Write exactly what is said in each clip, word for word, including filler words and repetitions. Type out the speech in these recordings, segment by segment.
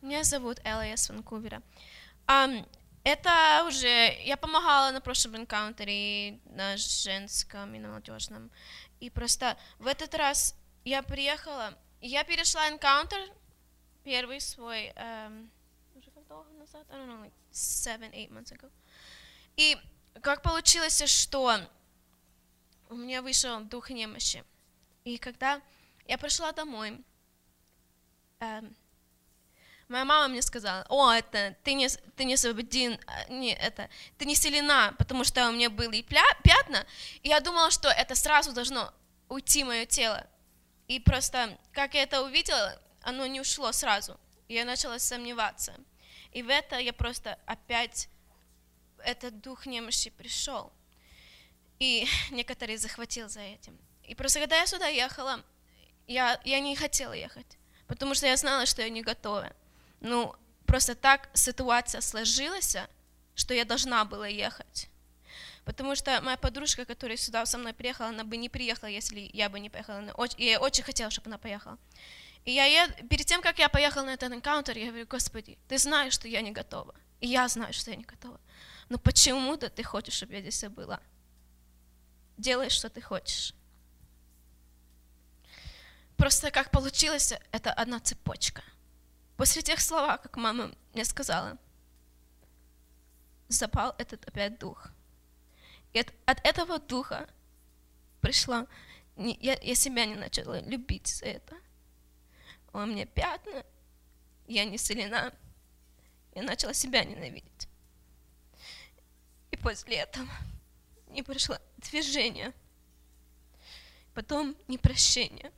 Меня зовут Элла, я с Ванкувера. Um, это уже... Я помогала на прошлом энкаунтере, на женском и на молодежном. И просто в этот раз я приехала, я перешла энкаунтер, первый свой, um, уже как долго назад? I don't know, like seven, eight months ago. И как получилось, что у меня вышел дух немощи. И когда я пришла домой, um, моя мама мне сказала: о, это ты не, ты не освободен, не, это, ты не исцелена, потому что у меня были пятна, и я думала, что это сразу должно уйти мое тело. И просто, как я это увидела, оно не ушло сразу, и я начала сомневаться. И в это я просто опять, этот дух немощи пришел, и некоторые захватил за этим. И просто когда я сюда ехала, я, я не хотела ехать, потому что я знала, что я не готова. Ну, просто так ситуация сложилась, что я должна была ехать. Потому что моя подружка, которая сюда со мной приехала, она бы не приехала, если я бы не поехала. И я очень хотела, чтобы она поехала. И я, перед тем, как я поехала на этот энкаунтер, я говорю: Господи, ты знаешь, что я не готова. И я знаю, что я не готова. Но почему-то ты хочешь, чтобы я здесь была. Делай, что ты хочешь. Просто как получилось, это одна цепочка. После тех слов, как мама мне сказала, запал этот опять дух. И от, от этого духа пришла, не, я, я себя не начала любить за это. У меня пятна, я не исцелена, я начала себя ненавидеть. И после этого не пришло движение, потом непрощение.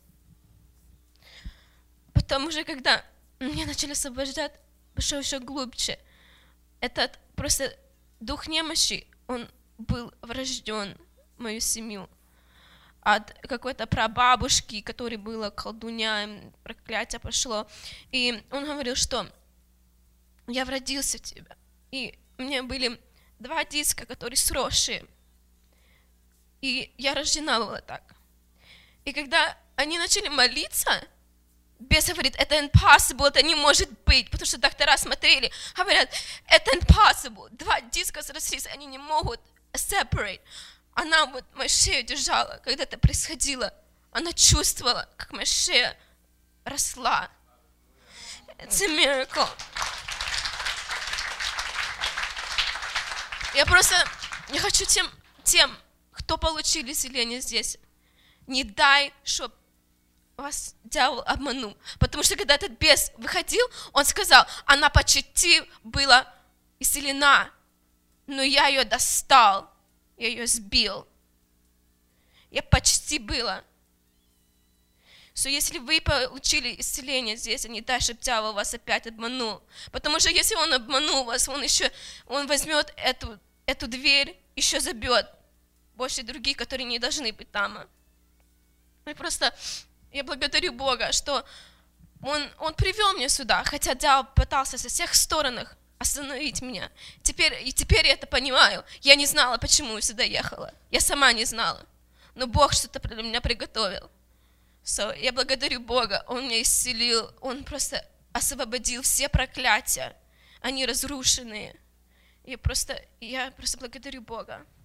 Потом уже, когда меня начали освобождать, пошел еще глубже. Этот просто дух немощи, он был врожден в мою семью. От какой-то прабабушки, которой была колдунья, проклятие пошло. И он говорил, что я вродился в тебя. И у меня были два диска, которые сросшие. И я рождена была так. И когда они начали молиться, бес говорит: это impossible, это не может быть, потому что доктора смотрели, говорят: это impossible, два диска срослись, они не могут separate. Она вот мою шею держала, когда это происходило, она чувствовала, как моя шея росла. It's a miracle. Я просто не хочу тем, тем, кто получили исцеление здесь, не дай, чтобы вас дьявол обманул. Потому что когда этот бес выходил, он сказал: она почти была исцелена, но я ее достал, я ее сбил. Я почти была. So, если вы получили исцеление здесь, не дай, чтобы дьявол вас опять обманул. Потому что если он обманул вас, он еще, он возьмет эту, эту дверь, еще забьет больше других, которые не должны быть там. И просто я благодарю Бога, что Он, он привел меня сюда, хотя дьявол пытался со всех сторон остановить меня. Теперь, и теперь я это понимаю. Я не знала, почему я сюда ехала. Я сама не знала. Но Бог что-то для меня приготовил. So, я благодарю Бога. Он меня исцелил. Он просто освободил все проклятия. Они разрушенные. Я просто, я просто благодарю Бога.